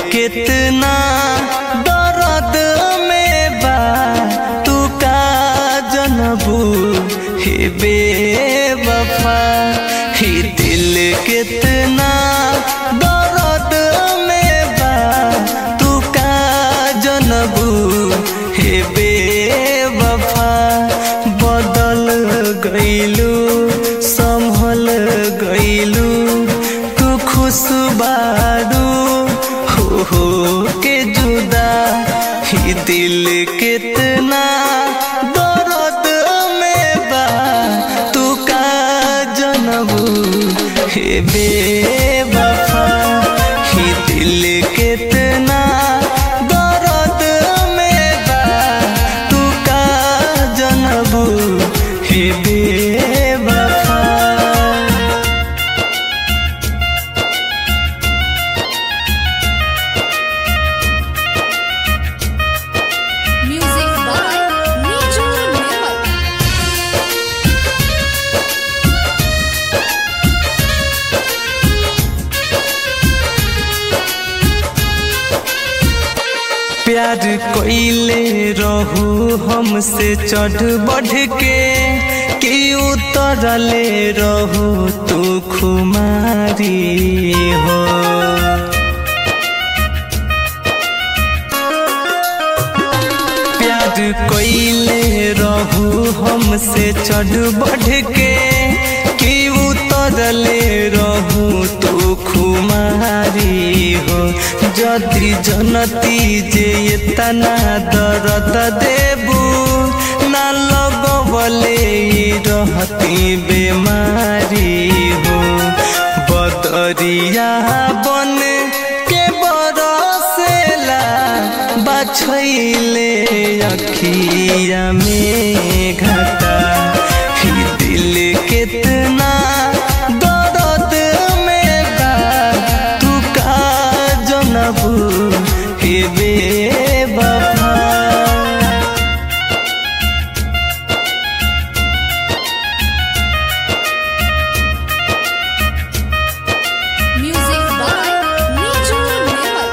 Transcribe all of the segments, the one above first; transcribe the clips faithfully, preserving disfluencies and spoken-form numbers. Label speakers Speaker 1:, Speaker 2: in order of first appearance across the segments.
Speaker 1: कितना दर्द में बा तू का जनबू हे बेवफा। ही दिल कितना दर्द में बा तू का जनबू हे बेवफा। बदल गईलू संभल गईलू तू खुशबारू हो हो के जुदा। ही दिल कितना दर्द में बा तू का जनबू हे बेवफा। ही दिल कितना दर्द में बा तू का जनबू हे बेवफा।
Speaker 2: Music by Niju Newell.
Speaker 1: प्यार कोइले रहू हमसे चढ़ बढ़ के कि उतरले रहू तू खुमारी हो। प्यार कोइले रहू हमसे चढ़ बढ़ के कि उतरले रहू तू खुमारी हो। जदि जनती जे इतना दर्द देबू ना लगवले रहती बेमारी हो। बदरिया बन के बरसेला बछैले अखिया में घटा। ही दिल कितना दर्द में बा तू का जनबू हे बेवफा।
Speaker 2: Music by Niju Newell.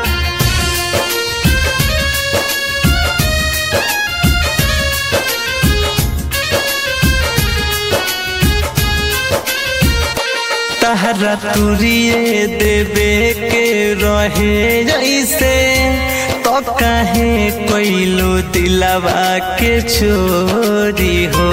Speaker 1: तहरा तुरिए देवे के रहे जैसे तो काहे कोइलो दिलवा के चोरी हो।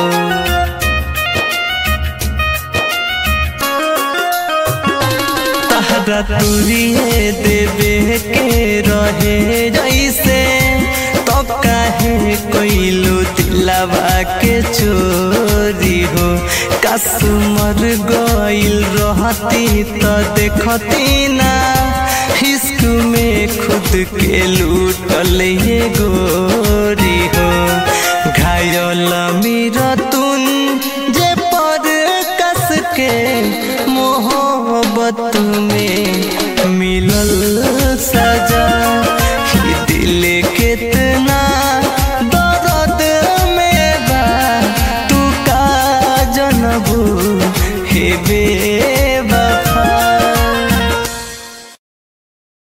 Speaker 1: तहरा तुरिए देवे के रहे जैसे तो काहे कोइलो दिलवा के चोरी हो। कसमर गइल रहती तो देखती ना इश्क में खुद के लूटल ये गोरी हो। घायल मेरा तुन जे पर कस के मोहब्बत में मिलल सजा। ही दिल कितना दर्द में बा तू का जनबू हे बे